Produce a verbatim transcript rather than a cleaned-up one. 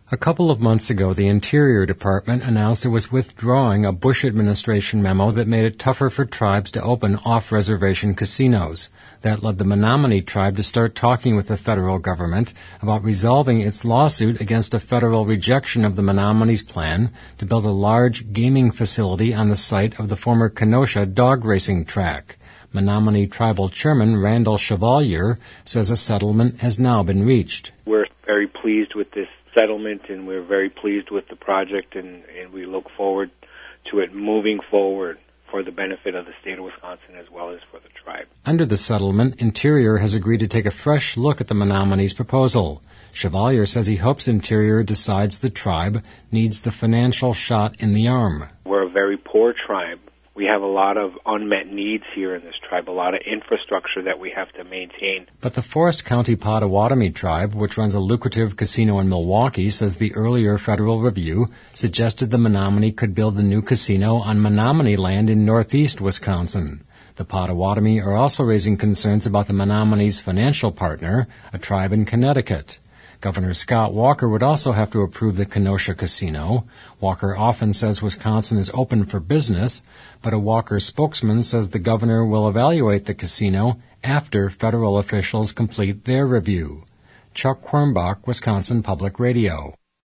A couple of months ago, the Interior Department announced it was withdrawing a Bush administration memo that made it tougher for tribes to open off-reservation casinos. That led the Menominee tribe to start talking with the federal government about resolving its lawsuit against a federal rejection of the Menominee's plan to build a large gaming facility on the site of the former Kenosha dog racing track. Menominee Tribal Chairman Randall Chevalier says a settlement has now been reached. We're very pleased with this settlement, and we're very pleased with the project, and, and we look forward to it moving forward for the benefit of the state of Wisconsin as well as for the tribe. Under the settlement, Interior has agreed to take a fresh look at the Menominee's proposal. Chevalier says he hopes Interior decides the tribe needs the financial shot in the arm. We're a very poor tribe. We have a lot of unmet needs here in this tribe, a lot of infrastructure that we have to maintain. But the Forest County Potawatomi tribe, which runs a lucrative casino in Milwaukee, says the earlier federal review suggested the Menominee could build the new casino on Menominee land in northeast Wisconsin. The Potawatomi are also raising concerns about the Menominee's financial partner, a tribe in Connecticut. Governor Scott Walker would also have to approve the Kenosha casino. Walker often says Wisconsin is open for business, but a Walker spokesman says the governor will evaluate the casino after federal officials complete their review. Chuck Quirmbach, Wisconsin Public Radio.